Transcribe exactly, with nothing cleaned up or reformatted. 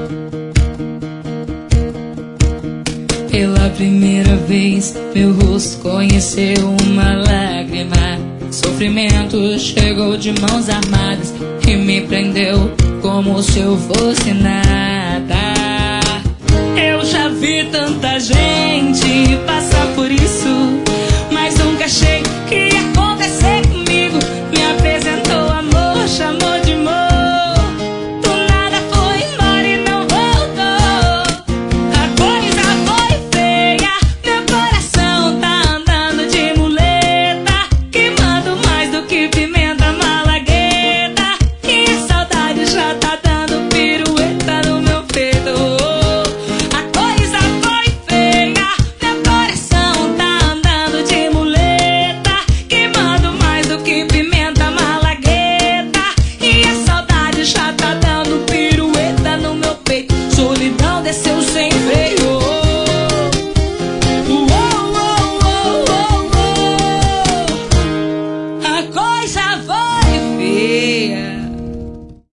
Pela primeira vez, meu rosto conheceu uma lágrima. Sofrimento chegou de mãos armadas e me prendeu como se eu fosse nada. Eu já vi tanta gente passar